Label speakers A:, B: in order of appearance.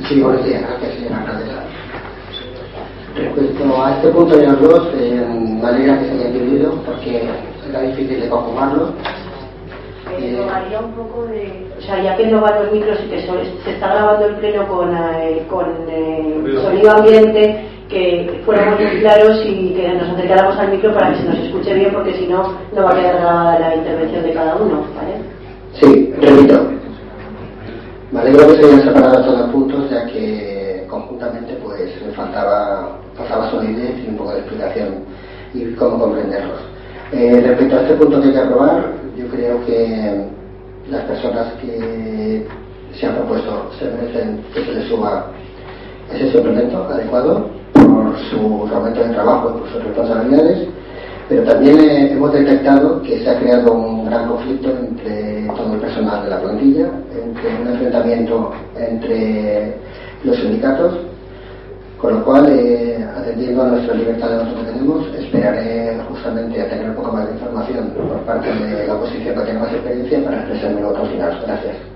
A: Sí, buenos días, gracias, señora alcaldesa. Respecto a este punto de los dos, me alegra que se haya dividido porque era difícil de conjugarlo.
B: Haría un poco de... O sea, ya que no van los micros y que se está grabando el pleno con sonido ambiente, que fuéramos muy claros y que nos acercáramos al micro para que se nos escuche bien, porque si no, no va a quedar grabada la intervención de cada uno, ¿vale?
A: Sí, repito. Me alegro que se hayan separado estos dos puntos, ya que conjuntamente pues me faltaba solidez y un poco de explicación y cómo comprenderlos. Respecto a este punto que hay que aprobar, yo creo que las personas que se han propuesto se merecen que se les suba ese suplemento adecuado por su aumento de trabajo y por sus responsabilidades, pero también hemos detectado que se ha creado un gran conflicto entre todo el personal de la plantilla, entre un enfrentamiento entre los sindicatos, con lo cual, atendiendo a nuestra libertad de voto que tenemos, esperaré justamente a tener un poco más de información por parte de la oposición que tenga más experiencia para expresar mi voto final. Gracias.